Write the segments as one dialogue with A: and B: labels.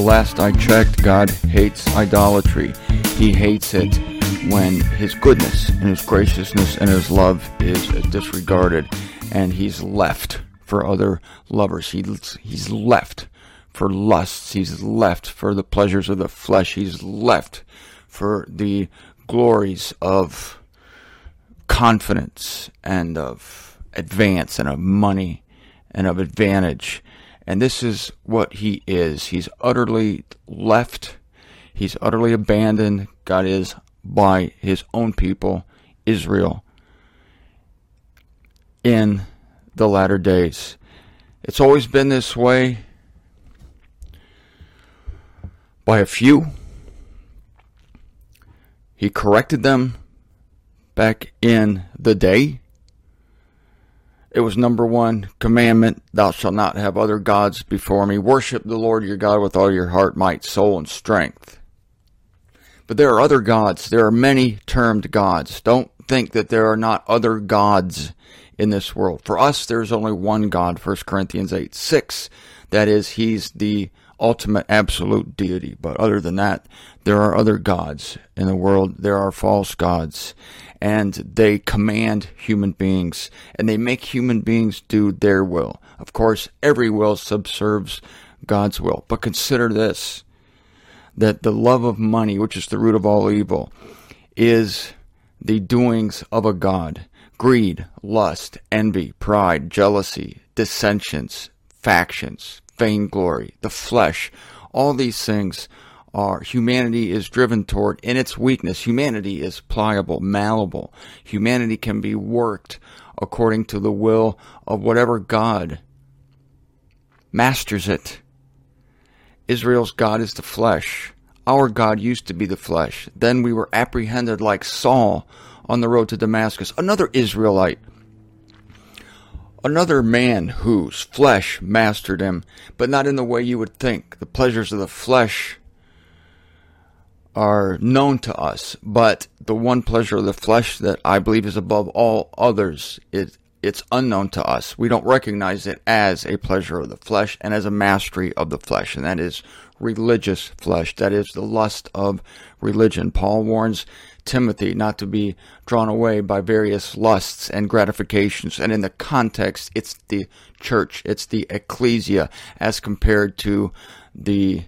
A: last I checked, God hates idolatry. He hates it when His goodness and His graciousness and His love is disregarded, and He's left for other lovers. He's left for lusts. He's left for the pleasures of the flesh. He's left for the glories of confidence and of advance and of money and of advantage. And this is what He is. He's utterly left. He's utterly abandoned. God is by His own people, Israel, in the latter days. It's always been this way by a few. He corrected them back in the day. It was number one commandment, thou shalt not have other gods before me. Worship the Lord your God with all your heart, might, soul, and strength. But there are other gods. There are many termed gods. Don't think that there are not other gods in this world. For us, there's only one God, 1 Corinthians 8:6. That is, He's the ultimate absolute deity. But other than that, there are other gods in the world. There are false gods. And they command human beings. And they make human beings do their will. Of course, every will subserves God's will. But consider this, that the love of money, which is the root of all evil, is the doings of a god. Greed, lust, envy, pride, jealousy, dissensions, factions, vainglory, the flesh, all these things are humanity is driven toward in its weakness. Humanity is pliable, malleable. Humanity can be worked according to the will of whatever God masters it. Israel's God is the flesh. Our God used to be the flesh. Then we were apprehended like Saul on the road to Damascus. Another Israelite. Another man whose flesh mastered him, but not in the way you would think. The pleasures of the flesh are known to us, but the one pleasure of the flesh that I believe is above all others, it's unknown to us. We don't recognize it as a pleasure of the flesh and as a mastery of the flesh, and that is religious flesh. That is the lust of religion. Paul warns Timothy not to be drawn away by various lusts and gratifications. And in the context, it's the church, it's the ecclesia, as compared to the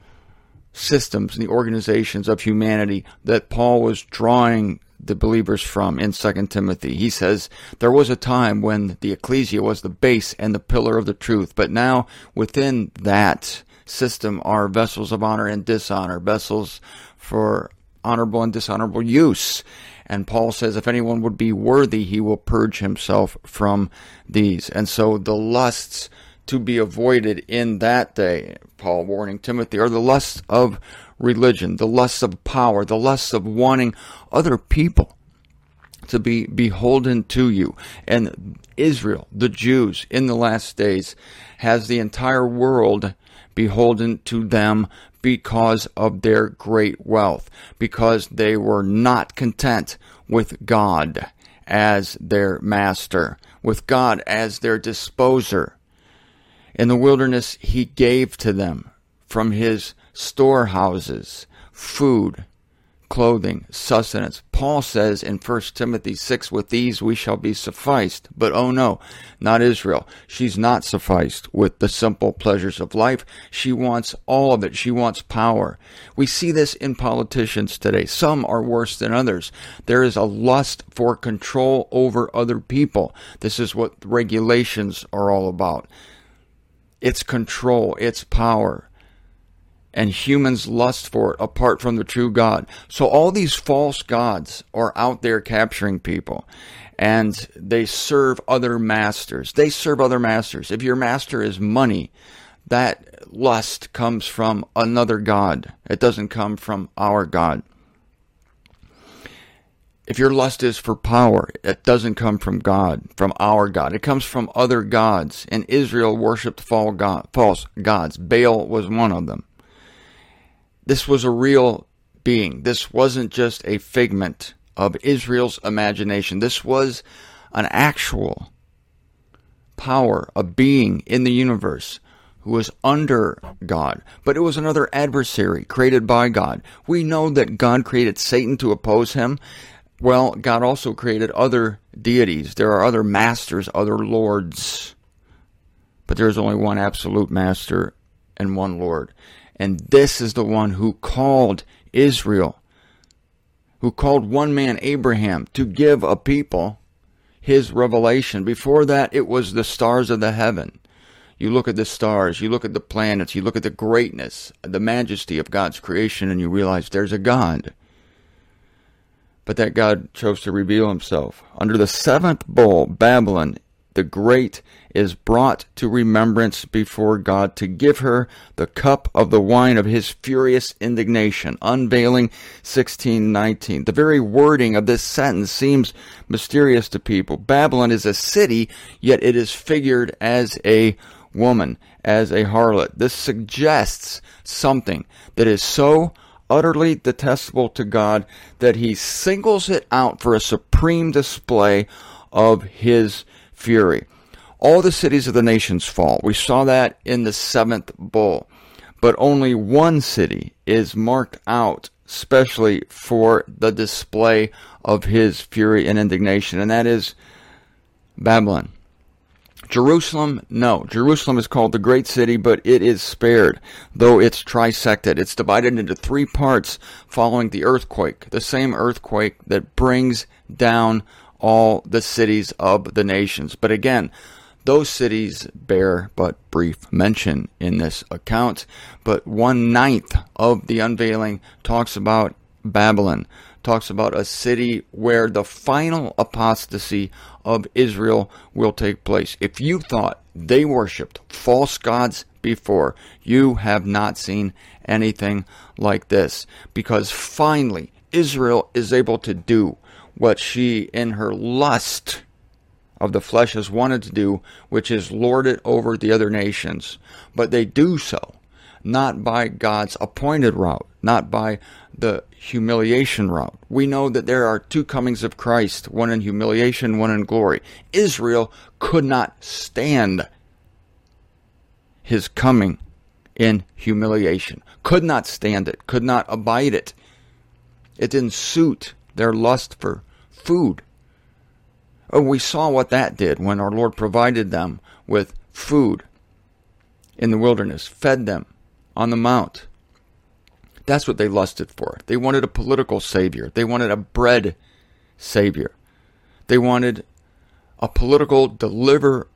A: systems and the organizations of humanity that Paul was drawing the believers from in 2 Timothy. He says, there was a time when the ecclesia was the base and the pillar of the truth, but now within that system are vessels of honor and dishonor, vessels for honorable and dishonorable use. And Paul says, if anyone would be worthy, he will purge himself from these. And so the lusts to be avoided in that day, Paul warning Timothy, are the lusts of religion, the lusts of power, the lusts of wanting other people to be beholden to you. And Israel, the Jews, in the last days, has the entire world beholden to them because of their great wealth, because they were not content with God as their master, with God as their disposer. In the wilderness, He gave to them from His storehouses food, clothing, sustenance. Paul says in 1 Timothy 6, with these we shall be sufficed. But oh no, not Israel. She's not sufficed with the simple pleasures of life. She wants all of it. She wants power. We see this in politicians today. Some are worse than others. There is a lust for control over other people. This is what regulations are all about. It's control, it's power. And humans lust for it apart from the true God. So all these false gods are out there capturing people. And they serve other masters. They serve other masters. If your master is money, that lust comes from another God. It doesn't come from our God. If your lust is for power, it doesn't come from God, from our God. It comes from other gods. And Israel worshipped false gods. Baal was one of them. This was a real being. This wasn't just a figment of Israel's imagination. This was an actual power, a being in the universe who was under God, but it was another adversary created by God. We know that God created Satan to oppose him. Well, God also created other deities. There are other masters, other lords, but there is only one absolute master and one Lord. And this is the one who called Israel, who called one man, Abraham, to give a people his revelation. Before that, it was the stars of the heaven. You look at the stars, you look at the planets, you look at the greatness, the majesty of God's creation, and you realize there's a God. But that God chose to reveal himself. Under the seventh bowl, Babylon the Great is brought to remembrance before God to give her the cup of the wine of his furious indignation. Unveiling 16:19. The very wording of this sentence seems mysterious to people. Babylon is a city, yet it is figured as a woman, as a harlot. This suggests something that is so utterly detestable to God that he singles it out for a supreme display of his fury. All the cities of the nations fall. We saw that in the seventh bowl. But only one city is marked out specially for the display of his fury and indignation, and that is Babylon. Jerusalem, no. Jerusalem is called the great city, but it is spared, though it's trisected. It's divided into three parts following the earthquake, the same earthquake that brings down all the cities of the nations. But again, those cities bear but brief mention in this account. But 1/9 of the unveiling talks about Babylon, talks about a city where the final apostasy of Israel will take place. If you thought they worshipped false gods before, you have not seen anything like this. Because finally, Israel is able to do what she, in her lust of the flesh, has wanted to do, which is lord it over the other nations. But they do so not by God's appointed route, not by the humiliation route. We know that there are two comings of Christ, one in humiliation, one in glory. Israel could not stand his coming in humiliation, could not stand it, could not abide it. It didn't suit their lust for food. Oh, we saw what that did when our Lord provided them with food in the wilderness, fed them on the mount. That's what they lusted for. They wanted a political savior. They wanted a bread savior. They wanted a political deliverer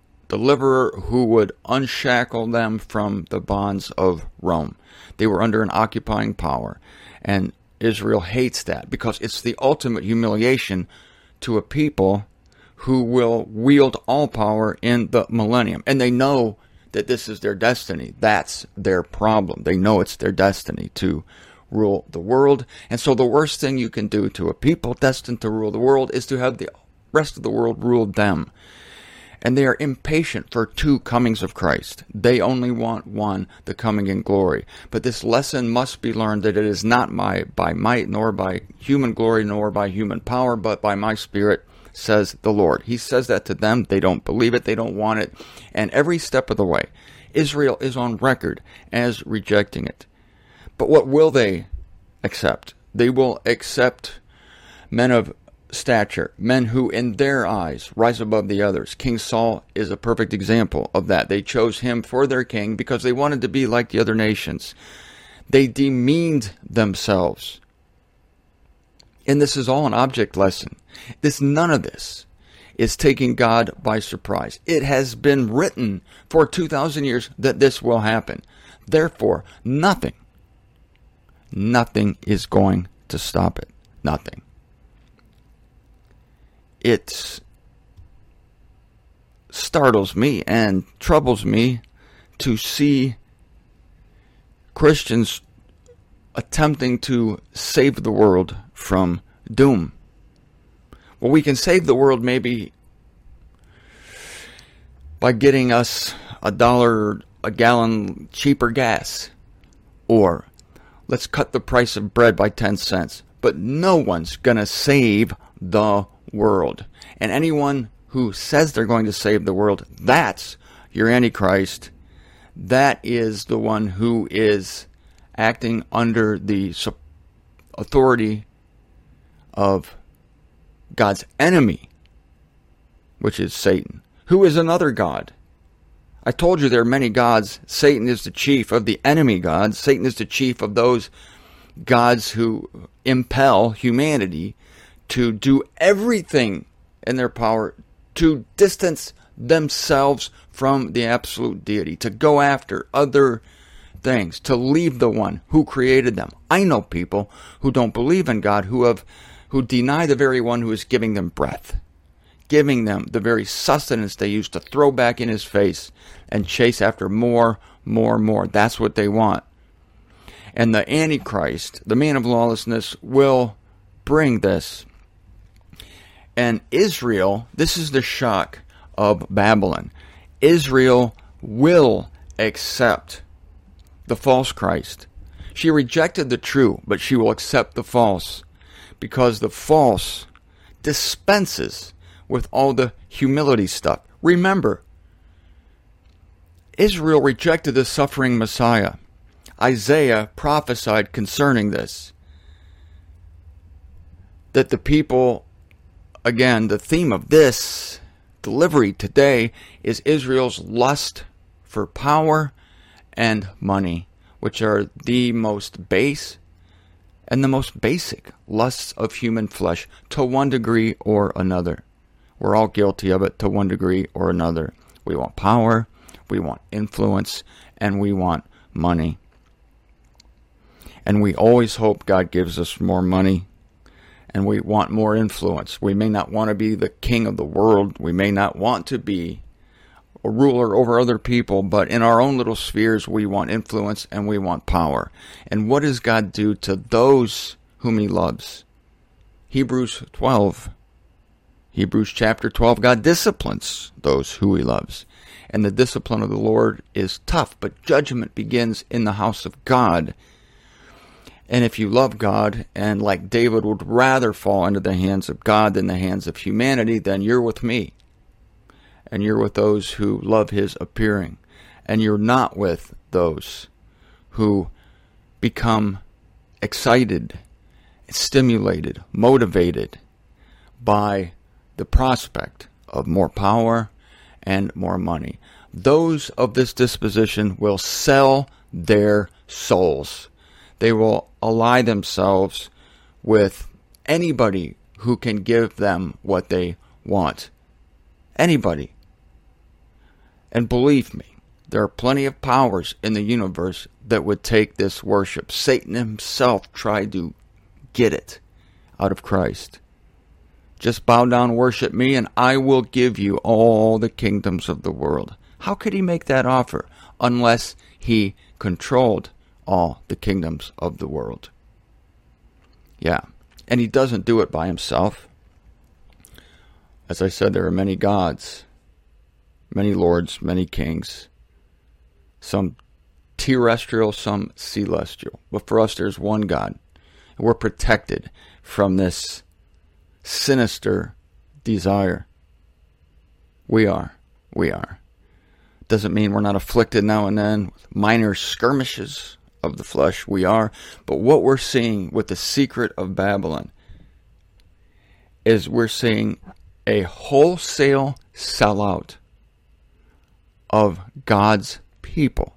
A: who would unshackle them from the bonds of Rome. They were under an occupying power, and Israel hates that because it's the ultimate humiliation to a people who will wield all power in the millennium. And they know that this is their destiny. That's their problem. They know it's their destiny to rule the world. And so the worst thing you can do to a people destined to rule the world is to have the rest of the world rule them. And they are impatient for two comings of Christ. They only want one, the coming in glory. But this lesson must be learned that it is not by might, nor by human glory, nor by human power, but by my Spirit, says the Lord. He says that to them. They don't believe it. They don't want it. And every step of the way, Israel is on record as rejecting it. But what will they accept? They will accept men of stature, men who in their eyes rise above the others. King Saul is a perfect example of that. They chose him for their king because they wanted to be like the other nations. They demeaned themselves. And this is all an object lesson. None of this is taking God by surprise. It has been written for 2,000 years that this will happen. Therefore, nothing is going to stop it. Nothing. It startles me and troubles me to see Christians attempting to save the world from doom. Well, we can save the world maybe by getting us $1 a gallon cheaper gas, or let's cut the price of bread by 10 cents. But no one's going to save the world. And anyone who says they're going to save the world, that's your Antichrist. that is the one who is acting under the authority of God's enemy, which is Satan, who is another god. I told you there are many gods. Satan is the chief of the enemy gods. Satan is the chief of those gods who impel humanity to do everything in their power to distance themselves from the absolute deity, to go after other things, to leave the one who created them. I know people who don't believe in God, who deny the very one who is giving them breath, giving them the very sustenance they used to throw back in his face and chase after more. That's what they want. And the Antichrist, the man of lawlessness, will bring this. And Israel, this is the shock of Babylon. Israel will accept the false Christ. She rejected the true, but she will accept the false, because the false dispenses with all the humility stuff. Remember, Israel rejected the suffering Messiah. Isaiah prophesied concerning this, that the people, again, the theme of this delivery today is Israel's lust for power and money, which are the most base and the most basic lusts of human flesh to one degree or another. We're all guilty of it to one degree or another. We want power, we want influence, and we want money. And we always hope God gives us more money, and we want more influence. We may not want to be the king of the world. We may not want to be a ruler over other people, but in our own little spheres, we want influence and we want power. And what does God do to those whom he loves? Hebrews chapter 12, God disciplines those who he loves. And the discipline of the Lord is tough, but judgment begins in the house of God. And if you love God, and like David would rather fall into the hands of God than the hands of humanity, then you're with me. And you're with those who love his appearing. And you're not with those who become excited, stimulated, motivated by the prospect of more power and more money. Those of this disposition will sell their souls. They will ally themselves with anybody who can give them what they want. Anybody. And believe me, there are plenty of powers in the universe that would take this worship. Satan himself tried to get it out of Christ. Just bow down, worship me, and I will give you all the kingdoms of the world. How could he make that offer unless he controlled all the kingdoms of the world? Yeah, and he doesn't do it by himself. As I said, there are many gods, many lords, many kings, some terrestrial, some celestial. But for us, there's one God. And we're protected from this sinister desire. We are. Doesn't mean we're not afflicted now and then with minor skirmishes of the flesh. We are. But what we're seeing with the secret of Babylon is we're seeing a wholesale sellout of God's people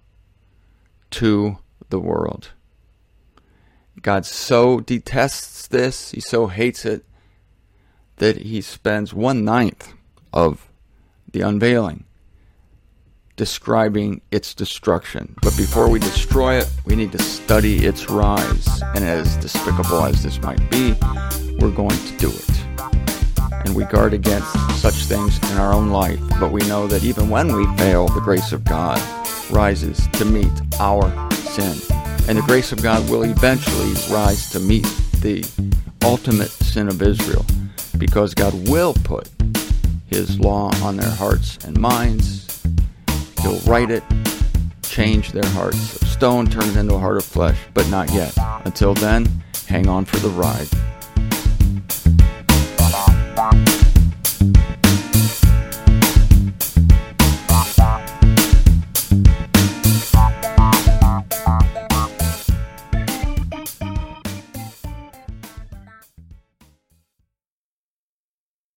A: to the world. God so detests this, he so hates it, that he spends 1/9 of the unveiling describing its destruction. But before we destroy it, we need to study its rise. And as despicable as this might be, we're going to do it. And we guard against such things in our own life. But we know that even when we fail, the grace of God rises to meet our sin. And the grace of God will eventually rise to meet the ultimate sin of Israel, because God will put his law on their hearts and minds. He'll write it, change their hearts of stone, turn it into a heart of flesh, but not yet. Until then, hang on for the ride.